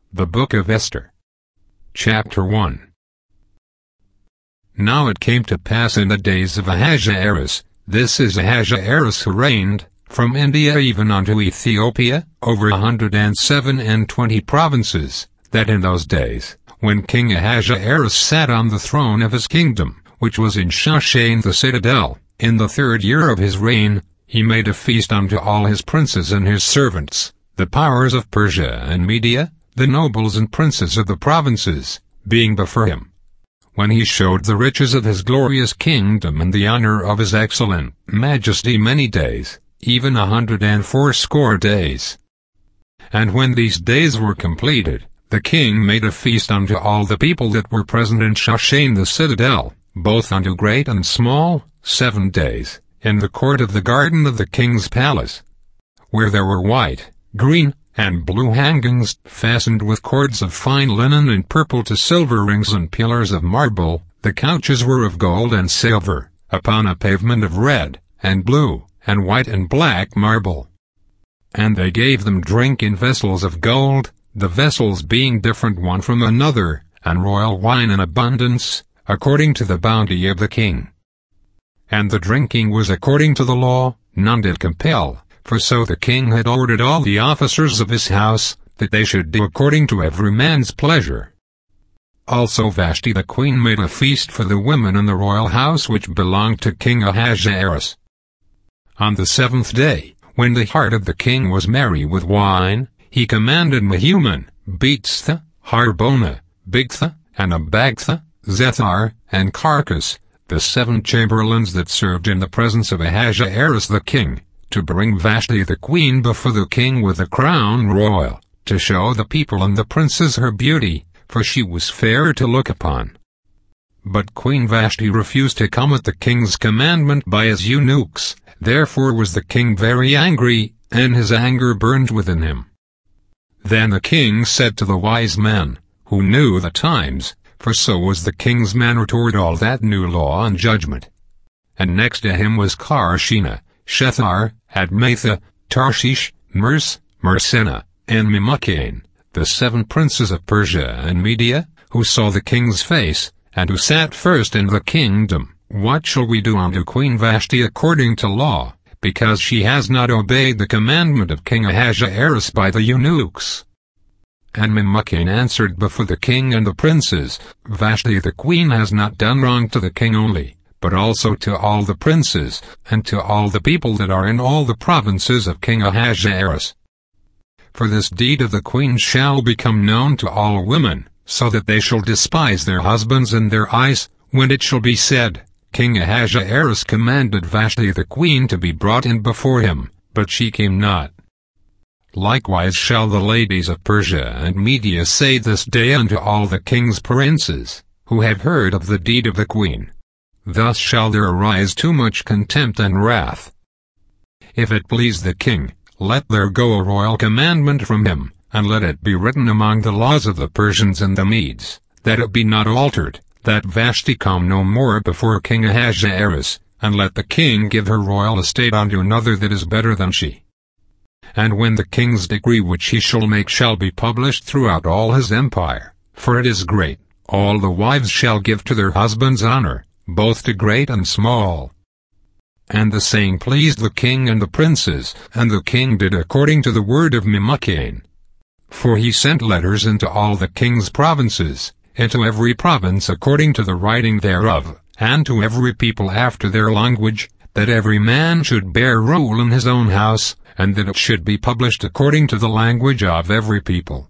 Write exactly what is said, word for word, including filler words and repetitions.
The Book of Esther. Chapter one. Now it came to pass in the days of Ahasuerus, this is Ahasuerus who reigned, from India even unto Ethiopia, over a hundred and seven and twenty provinces, that in those days, when King Ahasuerus sat on the throne of his kingdom, which was in Shushan the citadel, in the third year of his reign, he made a feast unto all his princes and his servants, the powers of Persia and Media, the nobles and princes of the provinces, being before him. When he showed the riches of his glorious kingdom and the honor of his excellent majesty many days, even a hundred and fourscore days. And when these days were completed, the king made a feast unto all the people that were present in Shushan the citadel, both unto great and small, seven days, in the court of the garden of the king's palace, where there were white, green, and blue hangings fastened with cords of fine linen and purple to silver rings and pillars of marble. The couches were of gold and silver, upon a pavement of red, and blue, and white and black marble. And they gave them drink in vessels of gold, the vessels being different one from another, and royal wine in abundance, according to the bounty of the king. And the drinking was according to the law, none did compel. For so the king had ordered all the officers of his house, that they should do according to every man's pleasure. Also Vashti the queen made a feast for the women in the royal house which belonged to King Ahasuerus. On the seventh day, when the heart of the king was merry with wine, he commanded Mehuman, Beetztha, Harbona, Bigtha, and Abagtha, Zethar, and Carcas, the seven chamberlains that served in the presence of Ahasuerus the king, to bring Vashti the queen before the king with a crown royal, to show the people and the princes her beauty, for she was fair to look upon. But Queen Vashti refused to come at the king's commandment by his eunuchs, therefore was the king very angry, and his anger burned within him. Then the king said to the wise men, who knew the times, for so was the king's manner toward all that knew law and judgment. And next to him was Carshena, Shethar, Admatha, Tarshish, Mers, Mersena, and Memucan, the seven princes of Persia and Media, who saw the king's face, and who sat first in the kingdom. What shall we do unto Queen Vashti according to law, because she has not obeyed the commandment of King Ahasuerus by the eunuchs? And Memucan answered before the king and the princes, Vashti the queen has not done wrong to the king only, but also to all the princes, and to all the people that are in all the provinces of King Ahasuerus. For this deed of the queen shall become known to all women, so that they shall despise their husbands in their eyes, when it shall be said, King Ahasuerus commanded Vashti the queen to be brought in before him, but she came not. Likewise shall the ladies of Persia and Media say this day unto all the king's princes, who have heard of the deed of the queen. Thus shall there arise too much contempt and wrath. If it please the king, let there go a royal commandment from him, and let it be written among the laws of the Persians and the Medes, that it be not altered, that Vashti come no more before King Ahasuerus, and let the king give her royal estate unto another that is better than she. And when the king's decree which he shall make shall be published throughout all his empire, for it is great, all the wives shall give to their husbands honor, both to great and small. And the saying pleased the king and the princes, and the king did according to the word of Memucan. For he sent letters into all the king's provinces, into every province according to the writing thereof, and to every people after their language, that every man should bear rule in his own house, and that it should be published according to the language of every people.